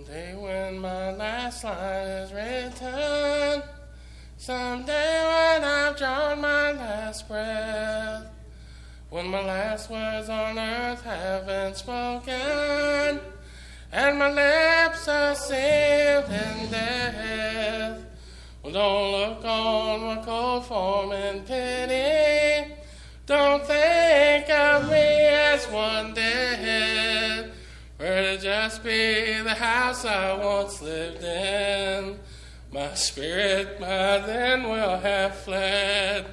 Someday when my last line is written, someday when I've drawn my last breath, when my last words on earth have been spoken, and my lips are sealed in death. Well, don't look on my cold form in pity. Don't think of me as one dead. For it'll just be the house I once lived in. My spirit by then will have fled.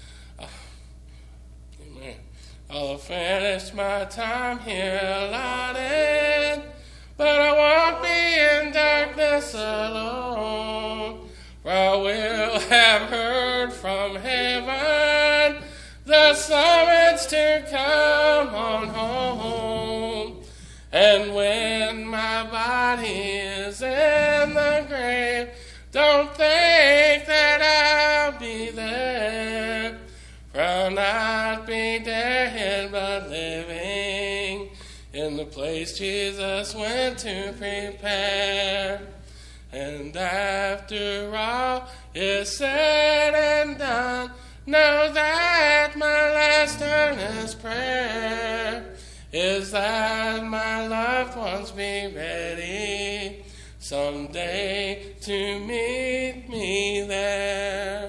Amen. I'll have finished my time here allotted, but I won't be in darkness alone. For I will have heard from heaven the summons to come on home. And when my body is in the grave, don't think that I'll be there. For I'll not be dead but living in the place Jesus went to prepare. And after all is said and done, know that my last earnest prayer is that my loved ones be ready someday to meet me there.